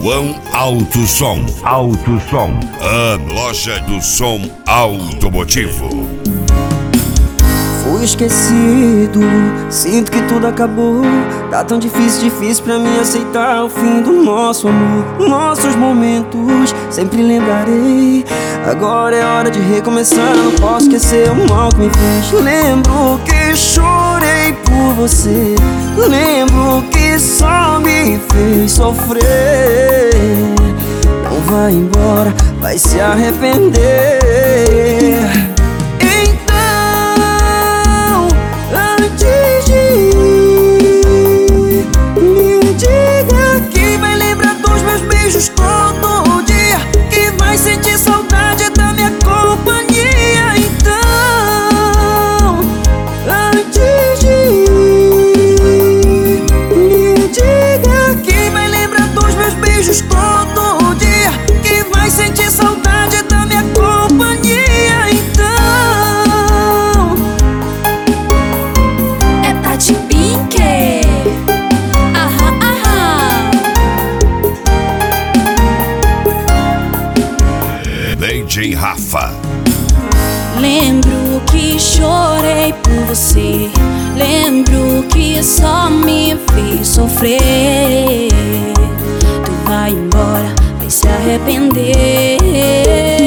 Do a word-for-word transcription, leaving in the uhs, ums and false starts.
João Alto Som. Alto Som. A loja do som automotivo. Fui esquecido, sinto que tudo acabou. Tá tão difícil, difícil pra mim aceitar o fim do nosso amor. Nossos momentos sempre lembrarei. Agora é hora de recomeçar, não posso esquecer o mal que me fez. Lembro que chorei por você, lembro que só me fez sofrer. Não vai embora, vai se arrepender. Todo dia, que vai sentir saudade da minha companhia. Então, antes de ir, me diga que vai lembrar dos meus beijos todo dia, que vai sentir saudade da minha companhia. Então, é Tati Pink. D J Rafa. Lembro que chorei por você, lembro que só me fez sofrer. Tu vai embora, vai se arrepender.